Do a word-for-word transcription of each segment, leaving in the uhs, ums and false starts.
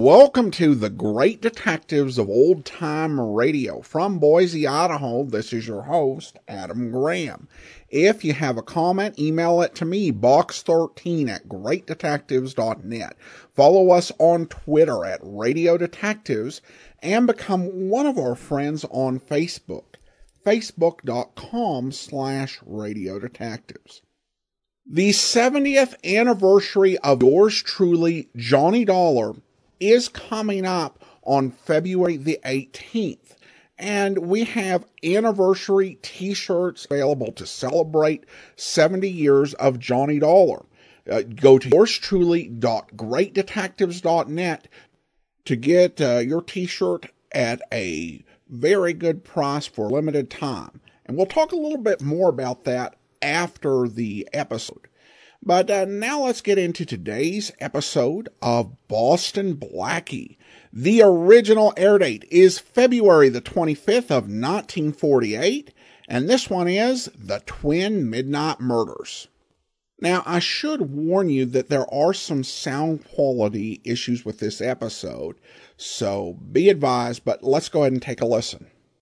Welcome to the Great Detectives of Old Time Radio. From Boise, Idaho, this is your host, Adam Graham. If you have a comment, email it to me, box thirteen at great detectives dot net. Follow us on Twitter at Radio Detectives and become one of our friends on Facebook, facebook.com slash Radio Detectives. The seventieth anniversary of yours truly, Johnny Dollar, is coming up on February the eighteenth. And we have anniversary t-shirts available to celebrate seventy years of Johnny Dollar. Uh, go to yours truly dot great detectives dot net to get uh, your t-shirt at a very good price for a limited time. And we'll talk a little bit more about that after the episode. But uh, now let's get into today's episode of Boston Blackie. The original air date is February the twenty-fifth of nineteen forty-eight, and this one is The Twin Midnight Murders. Now, I should warn you that there are some sound quality issues with this episode, so be advised, but let's go ahead and take a listen.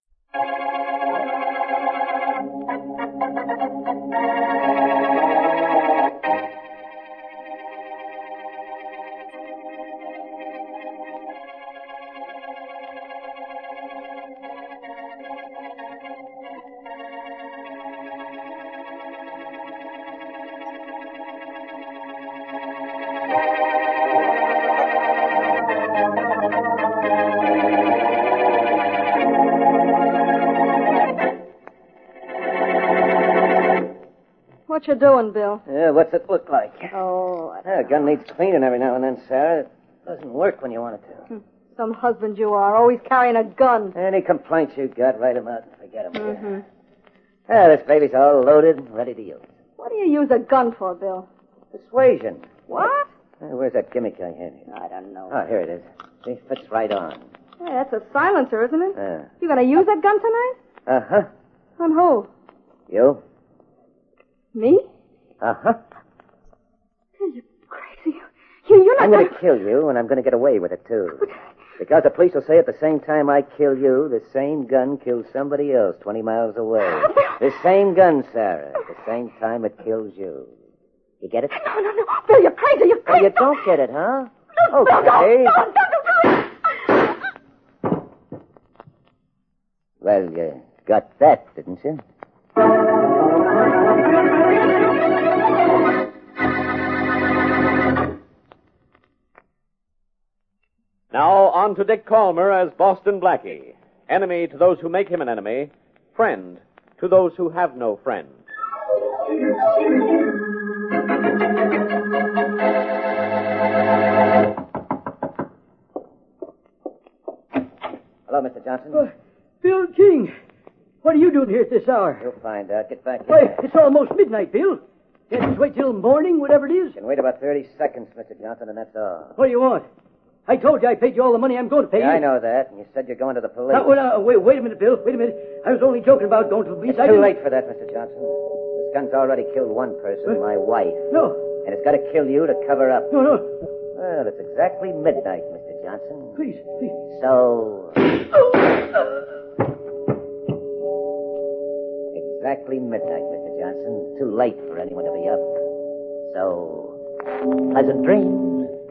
What you doing, Bill? Yeah, what's it look like? Oh, I Yeah, a gun needs cleaning every now and then, Sarah. It doesn't work when you want it to. Some husband you are, always carrying a gun. Any complaints you got, write them out and forget them. Mm-hmm. Yeah, this baby's all loaded and ready to use. What do you use a gun for, Bill? Persuasion. What? Uh, where's that gimmick I had here? I don't know. Oh, here it is. See, fits right on. Hey, that's a silencer, isn't it? Yeah. You gonna use that gun tonight? Uh-huh. On who? You? Me? Uh-huh. You're crazy. You, you're not I'm going to kill you, and I'm going to get away with it, too. Because the police will say at the same time I kill you, the same gun kills somebody else twenty miles away. The same gun, Sarah. At the same time it kills you. You get it? No, no, no. Bill, you're crazy. You're Oh, crazy. you don't get it, huh? No, no, Okay. no, no, no, no. Well, you got that, didn't you? Now, on to Dick Calmer as Boston Blackie. Enemy to those who make him an enemy. Friend to those who have no friend. Hello, Mister Johnson. Uh, Bill King, what are you doing here at this hour? You'll find out. Get back Why, here. it's almost midnight, Bill. Can't just wait till morning, whatever it is? You can wait about thirty seconds, Mister Johnson, and that's all. What do you want? I told you I paid you all the money I'm going to pay Yeah, you. I know that, and you said you're going to the police. Now, well, now, wait, wait a minute, Bill. Wait a minute. I was only joking about going to the police. It's I too didn't... late for that, Mister Johnson. This gun's already killed one person, Huh? my wife. No, And it's got to kill you to cover up. no, no. Well, it's exactly midnight, Mister Johnson. Please, please. So... Exactly midnight, Mister Johnson. Too late for anyone to be up. So... Pleasant dreams.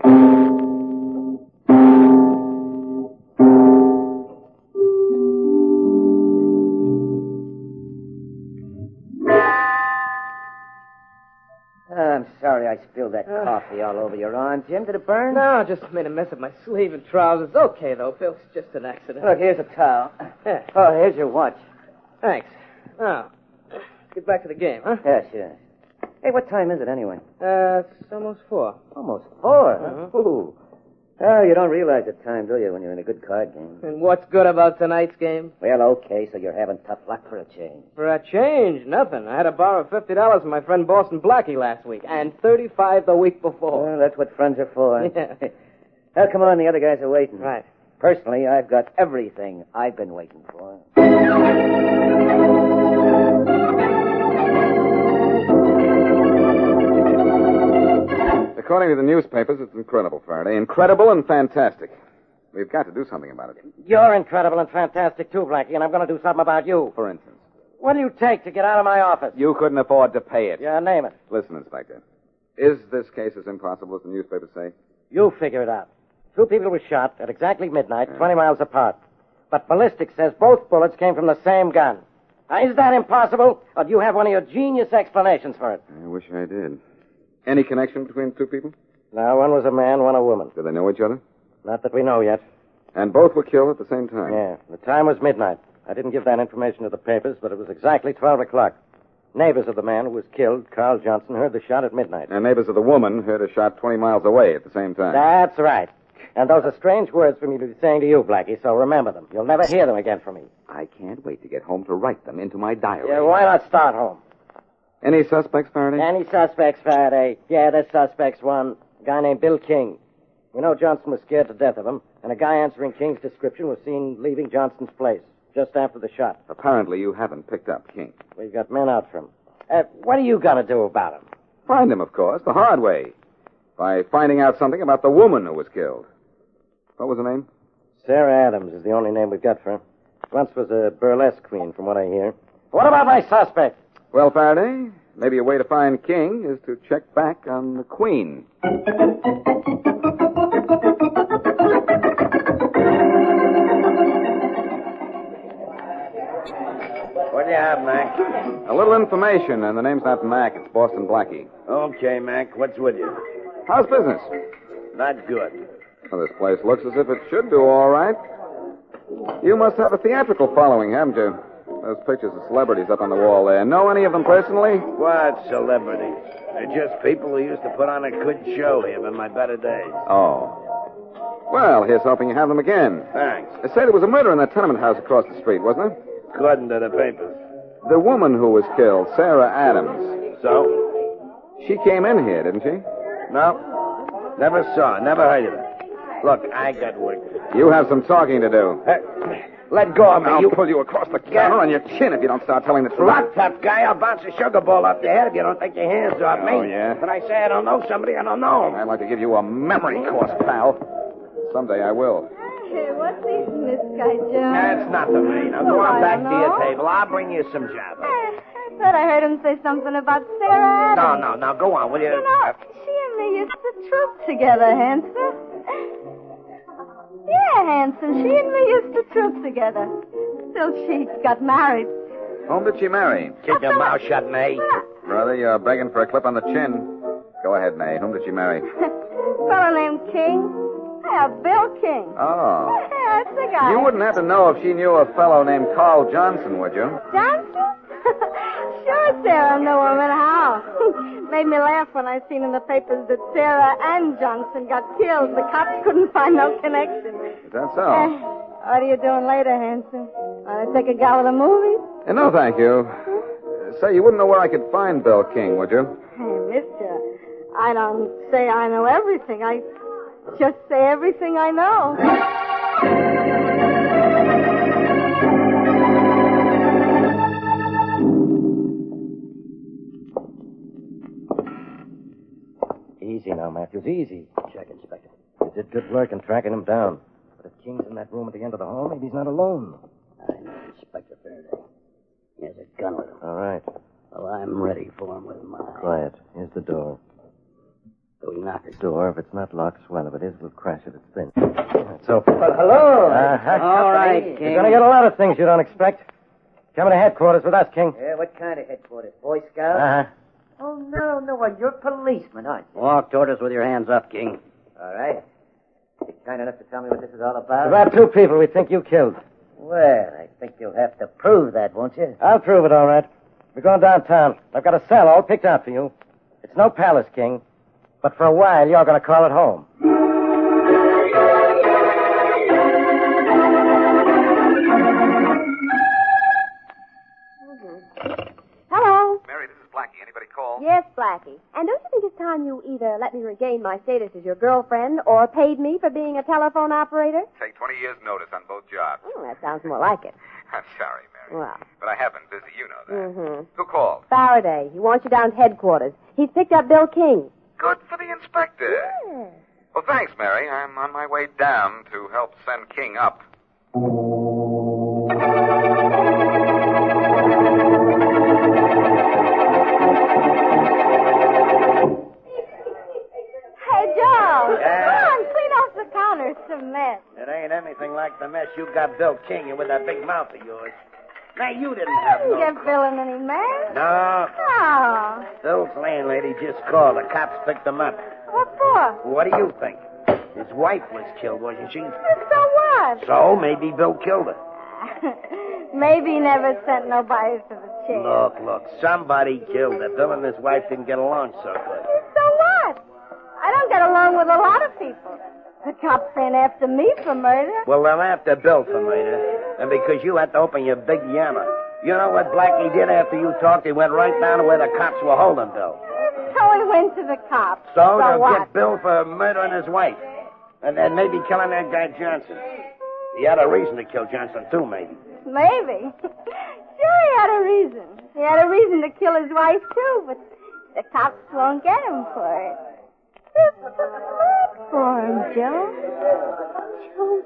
I'm sorry I spilled that Uh. coffee all over your arm, Jim. Did it burn? No, I just made a mess of my sleeve and trousers. Okay, though, Bill. It's just an accident. Look, here's a towel. Yeah. Oh, here's your watch. Thanks. Now, let's get back to the game, huh? Yeah, sure. Hey, what time is it anyway? Uh, it's almost four. Almost four. Uh-huh. Huh? Ooh. Oh, you don't realize the time, do you, when you're in a good card game? And what's good about tonight's game? Well, okay, so you're having tough luck for a change. For a change, nothing. I had to borrow fifty dollars from my friend Boston Blackie last week, and thirty-five the week before. Well, that's what friends are for. Yeah. Well, come on, the other guys are waiting. Right. Personally, I've got everything I've been waiting for. According to the newspapers, it's incredible, Faraday. Incredible and fantastic. We've got to do something about it. You're incredible and fantastic, too, Blackie, and I'm going to do something about you. For instance? What do you take to get out of my office? You couldn't afford to pay it. Yeah, name it. Listen, Inspector. Is this case as impossible as the newspapers say? You figure it out. Two people were shot at exactly midnight, yeah. twenty miles apart. But ballistics says both bullets came from the same gun. Now, is that impossible, or do you have one of your genius explanations for it? I wish I did. Any connection between the two people? No, one was a man, one a woman. Did they know each other? Not that we know yet. And both were killed at the same time? Yeah. The time was midnight. I didn't give that information to the papers, but it was exactly twelve o'clock. Neighbors of the man who was killed, Carl Johnson, heard the shot at midnight. And neighbors of the woman heard a shot twenty miles away at the same time. That's right. And those are strange words for me to be saying to you, Blackie, so remember them. You'll never hear them again from me. I can't wait to get home to write them into my diary. Yeah, why not start home? Any suspects, Faraday? Any suspects, Faraday. Yeah, there's suspects. One, a guy named Bill King. We know Johnson was scared to death of him, and a guy answering King's description was seen leaving Johnson's place just after the shot. Apparently you haven't picked up King. We've got men out for him. Uh, what are you going to do about him? Find him, of course, the hard way. By finding out something about the woman who was killed. What was her name? Sarah Adams is the only name we've got for her. Once was a burlesque queen, from what I hear. What about my suspect? Well, Faraday, maybe a way to find King is to check back on the queen. What do you have, Mac? A little information, and the name's not Mac, it's Boston Blackie. Okay, Mac, what's with you? How's business? Not good. Well, this place looks as if it should do all right. You must have a theatrical following, haven't you? Those pictures of celebrities up on the wall there. Know any of them personally? What celebrities? They're just people who used to put on a good show here in my better days. Oh. Well, here's hoping you have them again. Thanks. They say there was a murder in that tenement house across the street, wasn't there? According to the papers. The woman who was killed, Sarah Adams. So? She came in here, didn't she? No. Never saw her. Never heard of her. Look, I got work to do. You have some talking to do. Hey, let go of me. I'll you... pull you across the counter on your chin if you don't start telling the truth. Look, tough guy, I'll bounce a sugar ball up your head if you don't take your hands off me. Oh, yeah? When I say I don't know somebody, I don't know him. I'd like to give you a memory course, pal. Someday I will. Hey, what's eating this guy, Joe? That's nothing, me. Now go Oh, on I back don't to your know. table. I'll bring you some java. Hey, I thought I heard him say something about Sarah No, Adams. no, now go on, will you? You know, she and me used to troop together, Hanson. Yeah, Hanson, she and me used to troop together. Till she got married. Whom did she marry? Keep your mouth shut, May. Brother, you're begging for a clip on the chin. Go ahead, May. Whom did she marry? Fellow named King. Yeah, Bill King. Oh. Yeah, that's the guy. You wouldn't have to know if she knew a fellow named Carl Johnson, would you? Johnson? Sure, Sarah knew him, and how? Made me laugh when I seen in the papers that Sarah and Johnson got killed. The cops couldn't find no connection. Is that so? Eh, what are you doing later, Hanson? Want to take a go to the movies? Uh, no, thank you. Uh, say, you wouldn't know where I could find Bill King, would you? Hey, mister, I don't say I know everything. I just say everything I know. Easy now, Matthews, easy. Check, Inspector. You did good work in tracking him down. But if King's in that room at the end of the hall, maybe he's not alone. I know Inspector Faraday. He has a gun with him. All right. Well, I'm ready for him with mine. Quiet. Here's the door. Do we knock it? Door, if it's not locked, swell. If it is, we'll crash it. It's thin. It's open. Well, hello. Uh-huh. All right, King. You're going to get a lot of things you don't expect. Coming to headquarters with us, King. Yeah, what kind of headquarters? Boy Scouts? Uh-huh. Oh, no, no. Well, you're policeman, aren't you? Walk toward us with your hands up, King. All right. You kind enough to tell me what this is all about? About two people we think you killed. Well, I think you'll have to prove that, won't you? I'll prove it, all right. We're going downtown. I've got a cell all picked out for you. It's no palace, King. But for a while, you're going to call it home. Hello. Mary, this is Blackie. Anybody call? Yes, Blackie. And don't you think it's time you either let me regain my status as your girlfriend or paid me for being a telephone operator? Take twenty years' notice on both jobs. Oh, that sounds more like it. I'm sorry, Mary. Well. But I have been busy, you know that. Mm-hmm. Who called? Faraday. He wants you down to headquarters. He's picked up Bill King. Good for the inspector. Yeah. Well, thanks, Mary. I'm on my way down to help send King up. Hey, Joe. Yeah? Come on, clean off the counter. It's a mess. It ain't anything like the mess you got Bill King in with that big mouth of yours. Now, you didn't have Didn't no... get Bill in any mess. No. Oh. Bill's landlady just called. The cops picked him up. What for? What do you think? His wife was killed, wasn't she? So what? So maybe Bill killed her. Maybe he never sent nobody to the chair. Look, look, somebody killed her. Bill and his wife didn't get along so good. So what? I don't get along with a lot of people. The cops ain't after me for murder. Well, they're after Bill for murder. And because you had to open your big yammer. You know what Blackie did after you talked? He went right down to where the cops were holding Bill. So he went to the cops. So, So they'll what? get Bill for murdering his wife. And then maybe killing that guy Johnson. He had a reason to kill Johnson, too, maybe. Maybe. Sure, he had a reason. He had a reason to kill his wife, too, but the cops won't get him for it. It's too smart for him, Joe. Too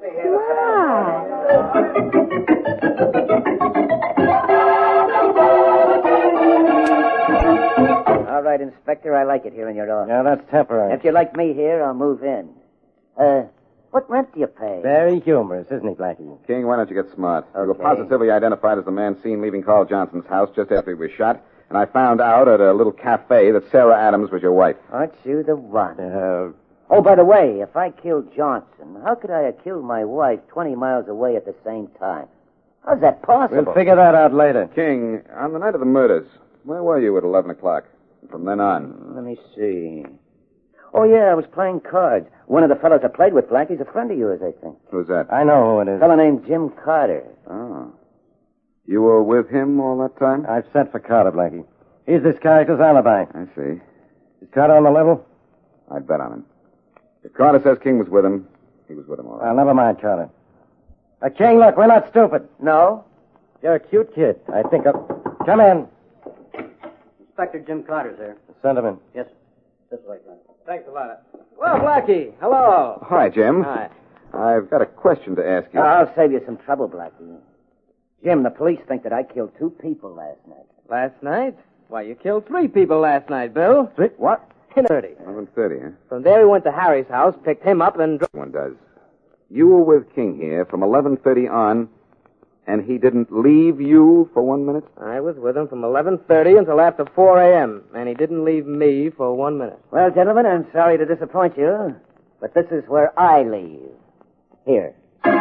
smart. All right, Inspector, I like it here in your office. Yeah, that's temporary. If you like me here, I'll move in. Uh, what rent do you pay? Very humorous, isn't he, Blackie? King, why don't you get smart? You were Okay. positively identified as the man seen leaving Carl Johnson's house just after he was shot, and I found out at a little cafe that Sarah Adams was your wife. Aren't you the one? Uh, Oh, by the way, if I killed Johnson, how could I have killed my wife twenty miles away at the same time? How's that possible? we'll figure that out later. King, on the night of the murders, where were you at eleven o'clock? From then on. Let me see. Oh, yeah, I was playing cards. One of the fellows I played with, Blackie's a friend of yours, I think. Who's that? I know who it A is. fellow named Jim Carter. Oh. You were with him all that time? I've sent for Carter, Blackie. He's this character's alibi. I see. Is Carter on the level? I'd bet on him. If Carter says King was with him, he was with him all right. Well, never mind, Carter. Uh, King, look, we're not stupid. No? You're a cute kid. I think I'll... Come in. Inspector Jim Carter's there. Send him in. Yes, this way, sir. Thanks a lot. Well, Blackie, hello. Hi, Jim. Hi. I've got a question to ask you. I'll save you some trouble, Blackie. Jim, the police think that I killed two people last night. Last night? Why, you killed three people last night, Bill. Three? What? In thirty. eleven thirty, huh? From there, we went to Harry's house, picked him up, and... dro- One does. You were with King here from eleven thirty on, and he didn't leave you for one minute? I was with him from eleven thirty until after four a.m., and he didn't leave me for one minute. Well, gentlemen, I'm sorry to disappoint you, but this is where I leave. Here.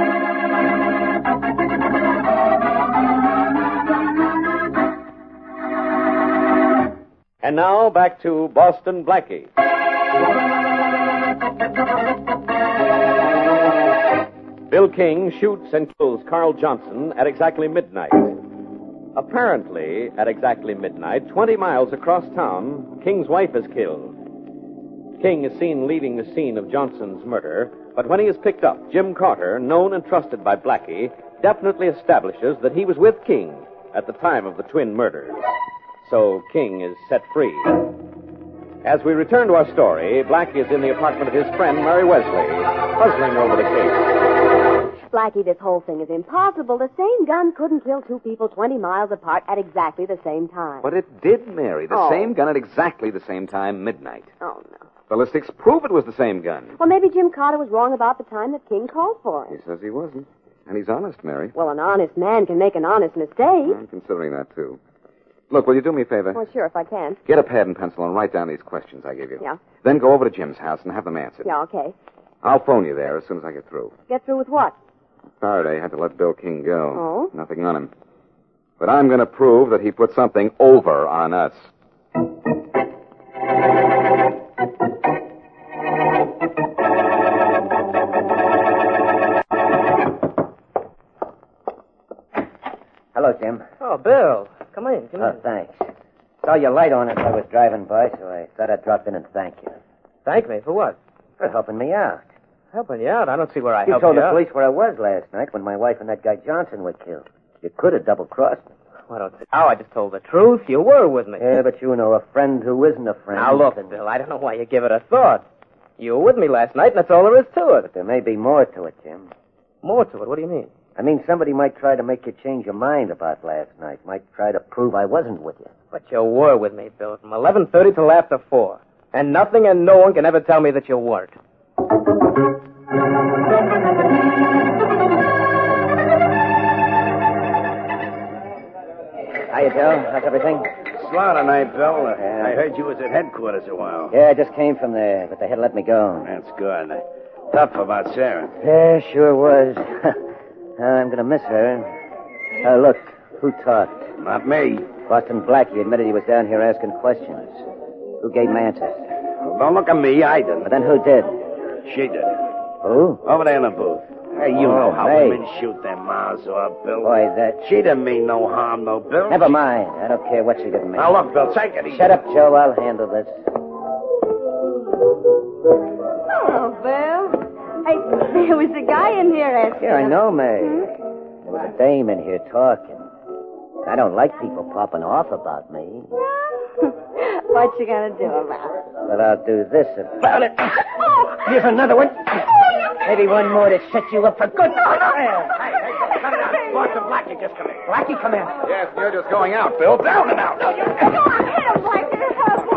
And now, back to Boston Blackie. Bill King shoots and kills Carl Johnson at exactly midnight. Apparently, at exactly midnight, twenty miles across town, King's wife is killed. King is seen leaving the scene of Johnson's murder, but when he is picked up, Jim Carter, known and trusted by Blackie, definitely establishes that he was with King at the time of the twin murders. So King is set free. As we return to our story, Blackie is in the apartment of his friend, Mary Wesley, puzzling over the case. Blackie, this whole thing is impossible. The same gun couldn't kill two people twenty miles apart at exactly the same time. But it did, Mary. The Oh. same gun at exactly the same time, midnight. Oh, no. Ballistics prove it was the same gun. Well, maybe Jim Carter was wrong about the time that King called for He him. says he wasn't. And he's honest, Mary. Well, an honest man can make an honest mistake. I'm considering that, too. Look, will you do me a favor? Well, sure, if I can. Get a pad and pencil and write down these questions I gave you. Yeah. Then go over to Jim's house and have them answered. Yeah, okay. I'll phone you there as soon as I get through. Get through with what? Faraday had to let Bill King go. Oh? Nothing on him. But I'm going to prove that he put something over on us. Hello, Jim. Oh, Bill. Come in, come Oh, in. thanks. Saw your light on as I was driving by, so I thought I'd drop in and thank you. Thank me for what? For helping me out. Helping you out? I don't see where I You helped told you the out. police where I was last night when my wife and that guy Johnson were killed. You could have double-crossed me. I don't see how. I just told the truth. You were with me. Yeah, but you know a friend who isn't a friend. Now, look, and- Bill, I don't know why you give it a thought. You were with me last night, and that's all there is to it. But there may be more to it, Jim. More to it? What do you mean? I mean, somebody might try to make you change your mind about last night. Might try to prove I wasn't with you. But you were with me, Bill, from eleven thirty till after four. And nothing and no one can ever tell me that you weren't. Hiya, Joe. How's everything? Slaughter night, Bill. Uh, Yeah. I heard you was at headquarters a while. Yeah, I just came from there, but they had to let me go. That's good. Uh, tough about Sarah. Yeah, sure was. I'm going to miss her. Uh, look, who talked? Not me. Boston Blackie admitted he was down here asking questions. Who gave him answers? Well, don't look at me. I didn't. But then who did? She did. Who? Over there in the booth. Hey, you Oh, know how hey. women shoot their mouths off, Bill. Boy, that... She didn't mean no harm, no, Bill. Never She- mind. I don't care what she did to me. Now, look, Bill, take it easy. Shut up, Joe. I'll handle this. Oh, Bill. Hey, there was a guy in here asking. Yeah, I know, May. There was a dame in here talking. I don't like people popping off about me. What you gonna do about it? But I'll do this about it. Here's another one. Maybe one more to set you up for good. Hey, hey, cut it out. Boston Blackie just come in. Blackie, come in. Yes, you're just going out, Bill. Down and out. Go on, hit him, Blackie.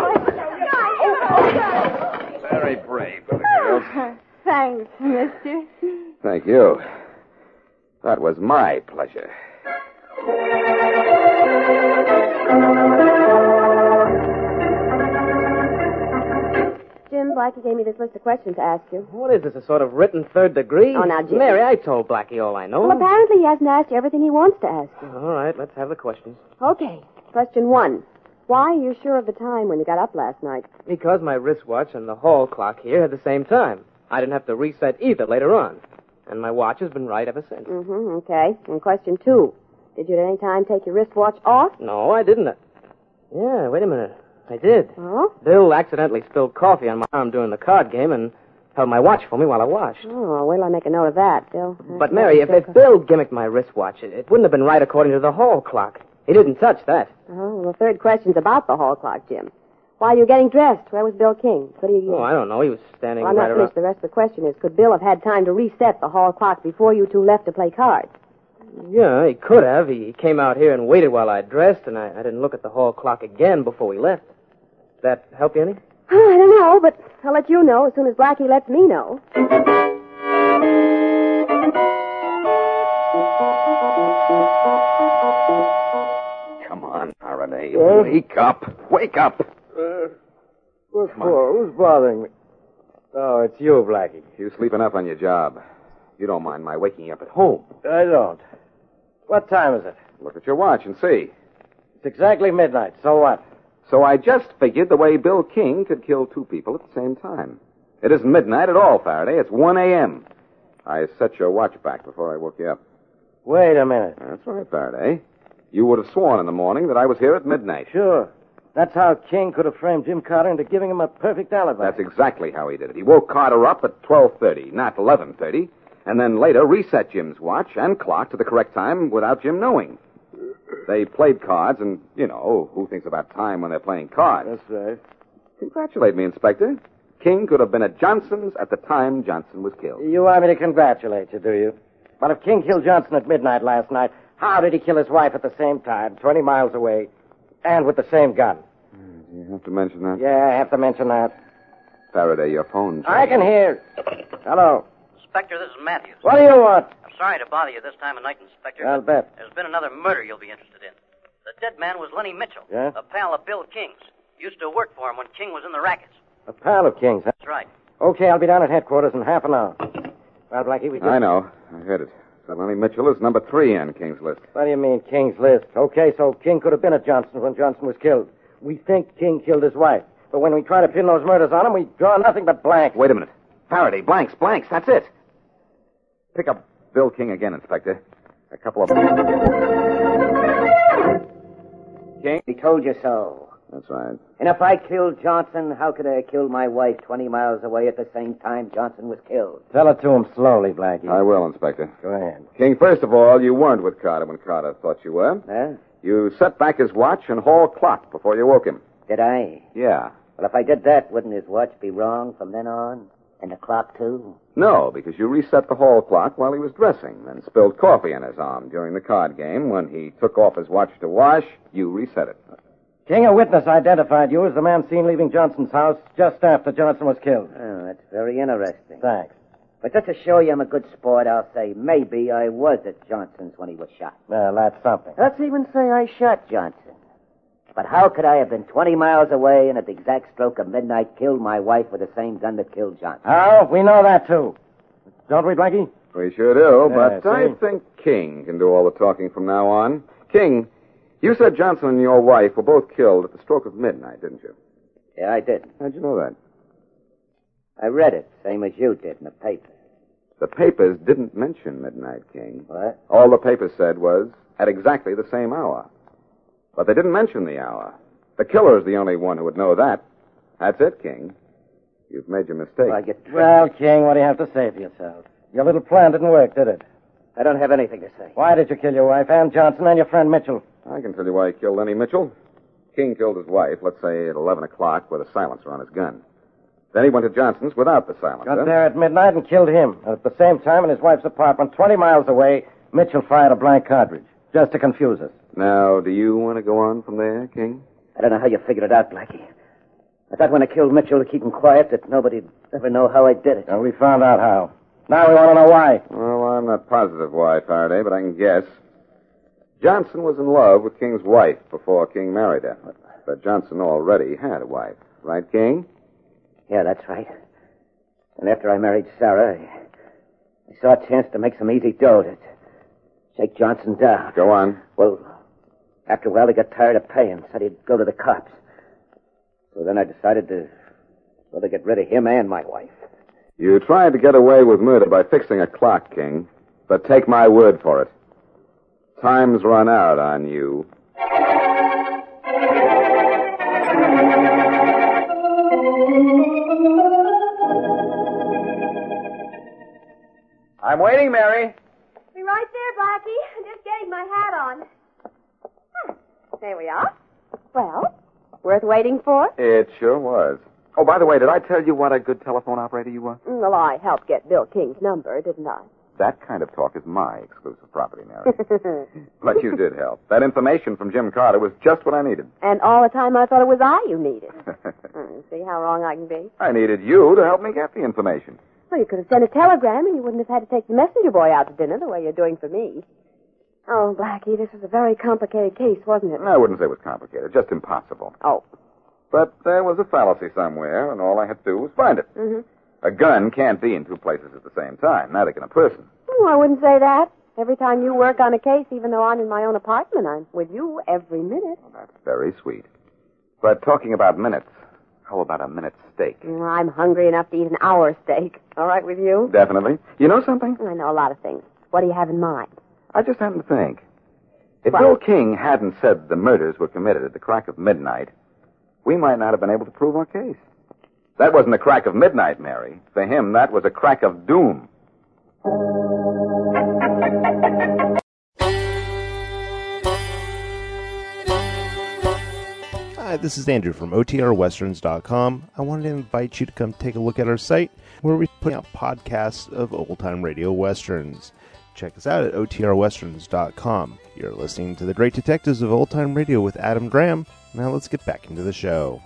Oh, boy. Very brave of the girls. Thanks, mister. Thank you. That was my pleasure. Jim, Blackie gave me this list of questions to ask you. What is this, a sort of written third degree? Oh, now, Jim. Mary, I told Blackie all I know. Well, apparently he hasn't asked you everything he wants to ask you. All right, let's have the questions. Okay. Question one. Why are you sure of the time when you got up last night? Because my wristwatch and the hall clock here had the same time. I didn't have to reset either later on. And my watch has been right ever since. Mm-hmm, okay. And question two. Did you at any time take your wristwatch off? No, I didn't. Yeah, wait a minute. I did. Oh? Bill accidentally spilled coffee on my arm during the card game and held my watch for me while I washed. Oh, wait till I make a note of that, Bill. But, Mary, if, if Bill gimmicked my wristwatch, it, it wouldn't have been right according to the hall clock. He didn't touch that. Oh, well, the third question's about the hall clock, Jim. While you were getting dressed, where was Bill King? What do you... Oh, I don't know. He was standing Well, I'm right not around... finished. The rest of the question is, could Bill have had time to reset the hall clock before you two left to play cards? Yeah, he could have. He came out here and waited while I dressed, and I, I didn't look at the hall clock again before we left. Does that help you any? I don't know, but I'll let you know as soon as Blackie lets me know. Come on, Faraday. Wake up. Wake up. Uh, what for? Who's bothering me? Oh, it's you, Blackie. You sleep enough on your job. You don't mind my waking you up at home. I don't. What time is it? Look at your watch and see. It's exactly midnight. So what? So I just figured the way Bill King could kill two people at the same time. It isn't midnight at all, Faraday. It's one a.m. I set your watch back before I woke you up. Wait a minute. That's right, Faraday. You would have sworn in the morning that I was here at midnight. Sure. That's how King could have framed Jim Carter into giving him a perfect alibi. That's exactly how he did it. He woke Carter up at twelve thirty, not eleven thirty, and then later reset Jim's watch and clock to the correct time without Jim knowing. They played cards, and, you know, who thinks about time when they're playing cards? That's right. Congratulate me, Inspector. King could have been at Johnson's at the time Johnson was killed. You want me to congratulate you, do you? But if King killed Johnson at midnight last night, how did he kill his wife at the same time, twenty miles away, and with the same gun? Do you have to mention that? Yeah, I have to mention that. Faraday, your phone's... I can hear. Hello. Inspector, this is Matthews. What do you want? I'm sorry to bother you this time of night, Inspector. I'll bet. There's been another murder you'll be interested in. The dead man was Lenny Mitchell, Yeah? a pal of Bill King's. Used to work for him when King was in the rackets. A pal of King's, huh? That's right. Okay, I'll be down at headquarters in half an hour. Well, Blackie, we just... I know. I heard it. So Lenny Mitchell is number three on King's list. What do you mean, King's list? Okay, so King could have been at Johnson when Johnson was killed. We think King killed his wife. But when we try to pin those murders on him, we draw nothing but blanks. Wait a minute. Faraday, blanks, blanks. That's it. Pick up Bill King again, Inspector. A couple of... King? He told you so. That's right. And if I killed Johnson, how could I have killed my wife twenty miles away at the same time Johnson was killed? Tell it to him slowly, Blackie. I will, Inspector. Go ahead. King, first of all, you weren't with Carter when Carter thought you were. Huh? You set back his watch and hall clock before you woke him. Did I? Yeah. Well, if I did that, wouldn't his watch be wrong from then on? And the clock, too? No, because you reset the hall clock while he was dressing, then spilled coffee on his arm during the card game. When he took off his watch to wash, you reset it. King, a witness identified you as the man seen leaving Johnson's house just after Johnson was killed. Oh, that's very interesting. Thanks. But just to show you I'm a good sport, I'll say maybe I was at Johnson's when he was shot. Well, that's something. Let's even say I shot Johnson. But how could I have been twenty miles away and at the exact stroke of midnight killed my wife with the same gun that killed Johnson? How? We know that, too. Don't we, Blackie? We sure do, Yeah, but I see? think King can do all the talking from now on. King, you said Johnson and your wife were both killed at the stroke of midnight, didn't you? Yeah, I did. How'd you know that? I read it, same as you did in the paper. The papers didn't mention midnight, King. What? All the papers said was at exactly the same hour. But they didn't mention the hour. The killer is the only one who would know that. That's it, King. You've made your mistake. Well, I get... Well, King, what do you have to say for yourself? Your little plan didn't work, did it? I don't have anything to say. Why did you kill your wife, Ann Johnson, and your friend Mitchell? I can tell you why he killed Lenny Mitchell. King killed his wife, let's say at eleven o'clock, with a silencer on his gun. Then he went to Johnson's without the silencer. Got there at midnight and killed him. And at the same time, in his wife's apartment, twenty miles away, Mitchell fired a blank cartridge, just to confuse us. Now, do you want to go on from there, King? I don't know how you figured it out, Blackie. I thought when I killed Mitchell to keep him quiet that nobody'd ever know how I did it. And we found out how. Now we want to know why. Well, I'm not positive why, Faraday, but I can guess. Johnson was in love with King's wife before King married her. But Johnson already had a wife. Right, King? Yeah, that's right. And after I married Sarah, I, I saw a chance to make some easy dough to shake Johnson down. Go on. Well, after a while, he got tired of paying, said he'd go to the cops. So then I decided to, well, to get rid of him and my wife. You tried to get away with murder by fixing a clock, King. But take my word for it. Time's run out on you. I'm waiting, Mary. Be right there, Blackie. I'm just getting my hat on. Huh. There we are. Well, worth waiting for? It sure was. Oh, by the way, did I tell you what a good telephone operator you were? Well, I helped get Bill King's number, didn't I? That kind of talk is my exclusive property, Mary. But you did help. That information from Jim Carter was just what I needed. And all the time I thought it was I you needed. Hmm, see how wrong I can be? I needed you to help me get the information. Well, you could have sent a telegram and you wouldn't have had to take the messenger boy out to dinner the way you're doing for me. Oh, Blackie, this was a very complicated case, wasn't it? I wouldn't say it was complicated, just impossible. Oh. But there was a fallacy somewhere, and all I had to do was find it. Mm-hmm. A gun can't be in two places at the same time, neither can a person. Oh, I wouldn't say that. Every time you work on a case, even though I'm in my own apartment, I'm with you every minute. Well, that's very sweet. But talking about minutes, how about a minute steak? Well, I'm hungry enough to eat an hour steak. All right with you? Definitely. You know something? I know a lot of things. What do you have in mind? I just happened to think. If What? Bill King hadn't said the murders were committed at the crack of midnight, we might not have been able to prove our case. That wasn't the crack of midnight, Mary. For him, that was a crack of doom. Hi, this is Andrew from O T R westerns dot com. I wanted to invite you to come take a look at our site where we put out podcasts of old-time radio westerns. Check us out at O T R westerns dot com. You're listening to The Great Detectives of Old Time Radio with Adam Graham. Now let's get back into the show.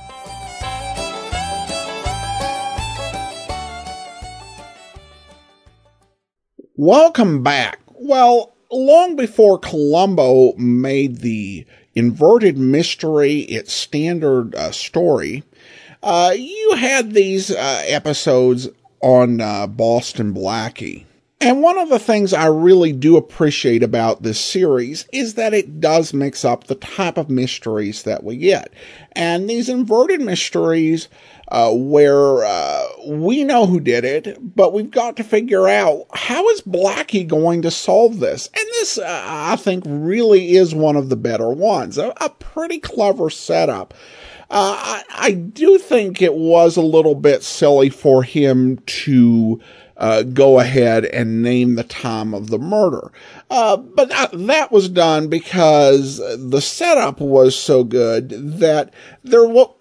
Welcome back. Well, long before Columbo made the inverted mystery its standard uh, story, uh, you had these uh, episodes on uh, Boston Blackie. And one of the things I really do appreciate about this series is that it does mix up the type of mysteries that we get. And these inverted mysteries, uh, where uh, we know who did it, but we've got to figure out how is Blackie going to solve this. And this, uh, I think, really is one of the better ones. A, a pretty clever setup. Uh, I, I do think it was a little bit silly for him to Uh, go ahead and name the time of the murder. Uh, but that, that was done because the setup was so good that there w-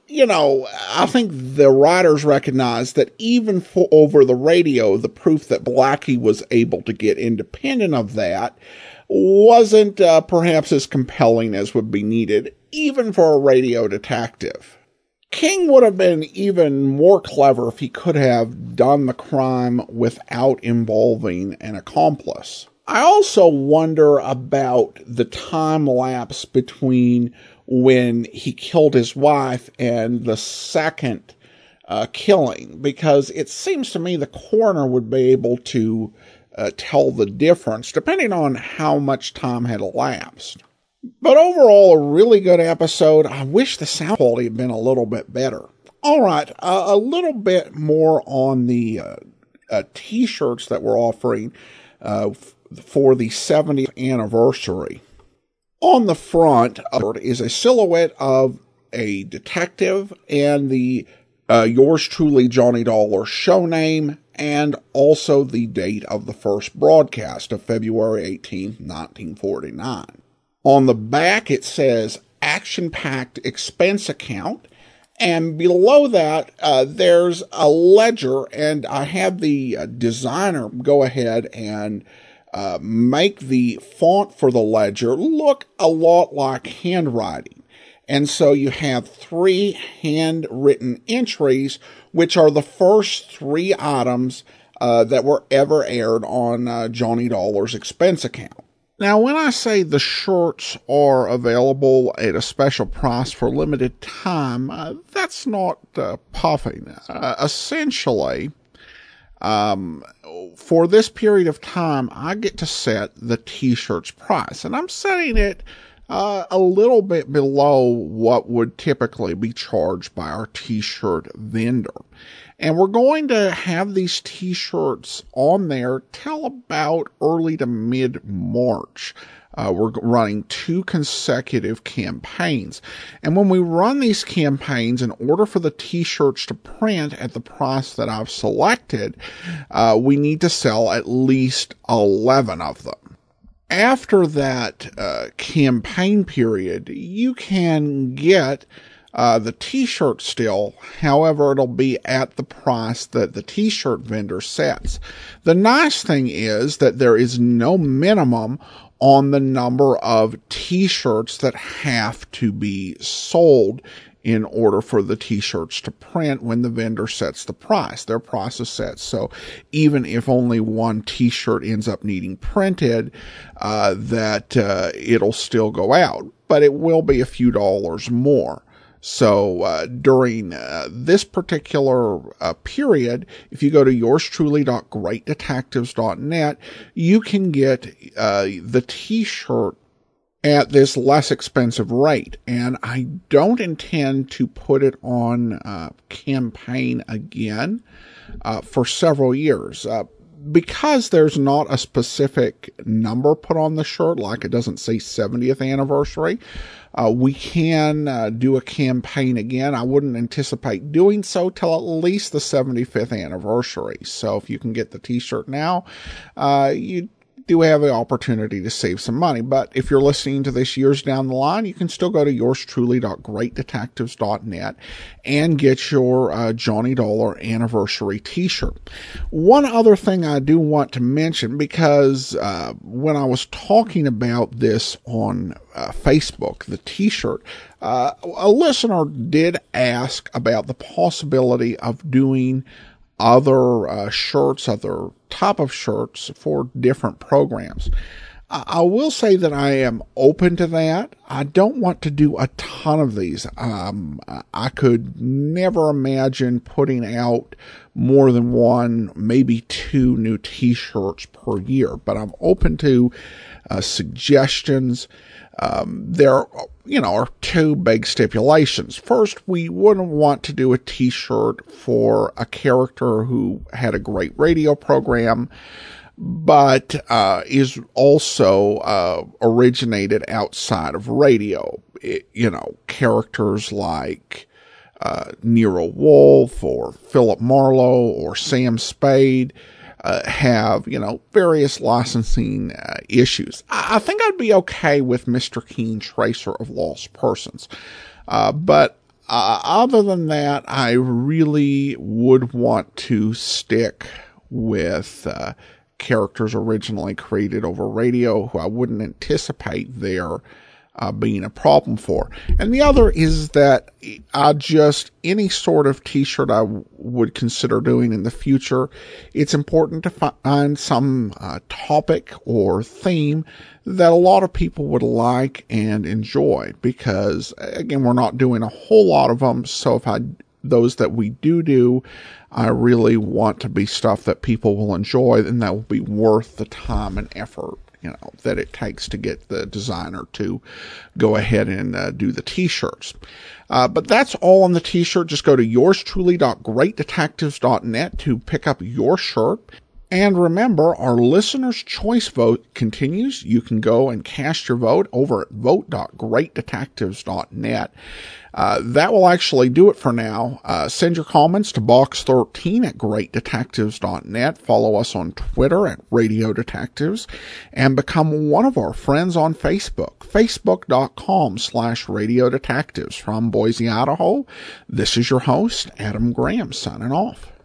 you know, I think the writers recognized that even for over the radio, the proof that Blackie was able to get independent of that wasn't uh, perhaps as compelling as would be needed, even for a radio detective. King would have been even more clever if he could have done the crime without involving an accomplice. I also wonder about the time lapse between when he killed his wife and the second uh, killing, because it seems to me the coroner would be able to uh, tell the difference, depending on how much time had elapsed. But overall, a really good episode. I wish the sound quality had been a little bit better. All right, uh, a little bit more on the uh, uh, T-shirts that we're offering uh, f- for the seventieth anniversary. On the front is a silhouette of a detective and the uh, Yours Truly Johnny Dollar show name, and also the date of the first broadcast of February eighteenth, nineteen forty-nine. On the back, it says action-packed expense account, and below that, uh, there's a ledger, and I had the uh, designer go ahead and uh, make the font for the ledger look a lot like handwriting. And so you have three handwritten entries, which are the first three items uh, that were ever aired on uh, Johnny Dollar's expense account. Now, when I say the shirts are available at a special price for limited time, uh, that's not uh, puffing. Uh, essentially, um, for this period of time, I get to set the T-shirt's price, and I'm setting it uh, a little bit below what would typically be charged by our T-shirt vendor. And we're going to have these T-shirts on there till about early to mid-March. Uh, we're running two consecutive campaigns. And when we run these campaigns, in order for the T-shirts to print at the price that I've selected, uh, we need to sell at least eleven of them. After that uh, campaign period, you can get Uh, the T-shirt still, however, it'll be at the price that the T-shirt vendor sets. The nice thing is that there is no minimum on the number of T-shirts that have to be sold in order for the T-shirts to print when the vendor sets the price. Their price is set, so even if only one T-shirt ends up needing printed, uh, that uh, it'll still go out, but it will be a few dollars more. So uh, during uh, this particular uh, period, if you go to yours truly dot great detectives dot net, you can get uh, the T-shirt at this less expensive rate. And I don't intend to put it on uh, campaign again uh, for several years. Uh, Because there's not a specific number put on the shirt, like it doesn't say seventieth anniversary, uh, we can uh, do a campaign again. I wouldn't anticipate doing so till at least the seventy-fifth anniversary. So if you can get the T-shirt now, uh, you do have the opportunity to save some money. But if you're listening to this years down the line, you can still go to yours truly dot great detectives dot net and get your uh, Johnny Dollar anniversary T-shirt. One other thing I do want to mention, because uh, when I was talking about this on uh, Facebook, the T-shirt, uh, a listener did ask about the possibility of doing other uh, shirts, other type of shirts for different programs. I, I will say that I am open to that. I don't want to do a ton of these. Um, I could never imagine putting out more than one, maybe two new T-shirts per year, but I'm open to uh, suggestions. Um, there, you know, are two big stipulations. First, we wouldn't want to do a T-shirt for a character who had a great radio program, but uh, is also uh, originated outside of radio. It, you know, characters like uh, Nero Wolfe or Philip Marlowe or Sam Spade Uh, have, you know, various licensing uh, issues. I, I think I'd be okay with Mister Keen, Tracer of Lost Persons. Uh, but uh, other than that, I really would want to stick with uh, characters originally created over radio who I wouldn't anticipate their uh, being a problem for. And the other is that I just, any sort of t-shirt I w- would consider doing in the future, it's important to find some uh, topic or theme that a lot of people would like and enjoy, because again, we're not doing a whole lot of them. So if I, those that we do do, I really want to be stuff that people will enjoy, and that will be worth the time and effort, you know, that it takes to get the designer to go ahead and uh, do the t-shirts. Uh, but that's all on the t-shirt. Just go to yours truly dot great detectives dot net to pick up your shirt. And remember, our listener's choice vote continues. You can go and cast your vote over at vote dot great detectives dot net. Uh, that will actually do it for now. Uh, send your comments to box thirteen at great detectives dot net. Follow us on Twitter at Radio Detectives, and become one of our friends on Facebook, facebook.com slash Radio Detectives. From Boise, Idaho, this is your host, Adam Graham, signing off.